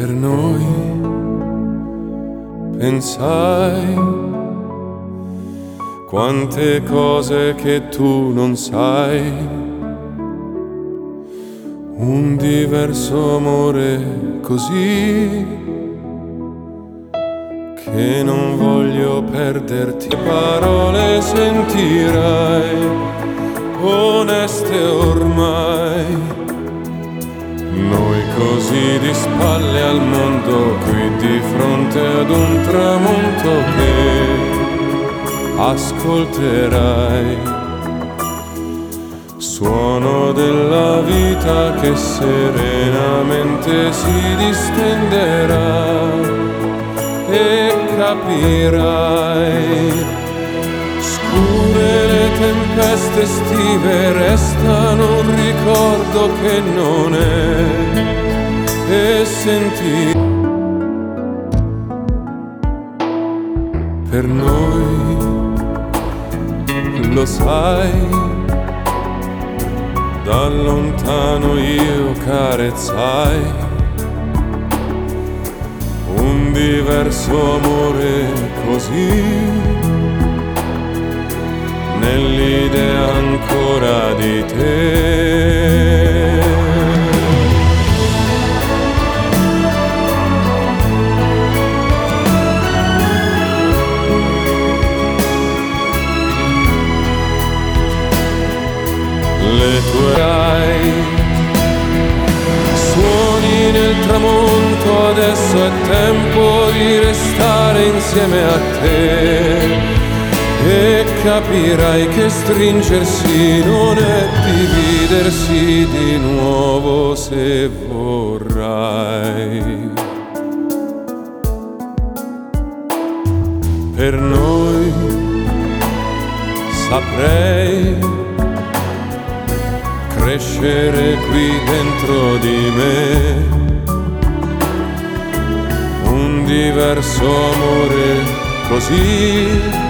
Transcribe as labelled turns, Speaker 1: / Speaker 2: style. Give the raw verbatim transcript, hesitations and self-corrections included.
Speaker 1: Per noi pensai quante cose che tu non sai, un diverso amore così che non voglio perderti. Le parole sentirai, oneste ormai, noi così di spalle al mondo, qui di fronte ad un tramonto che ascolterai, suono della vita che serenamente si distenderà e capirai. Scure le tempeste estive, restano un ricordo che non è, e senti per noi, lo sai, da lontano io carezzai un diverso amore così, nell'idea ancora di te. Le tue rai, suoni nel tramonto, adesso è tempo di restare insieme a te. E capirai che stringersi non è dividersi di nuovo se vorrai. Per noi saprei crescere qui dentro di me, un diverso amore così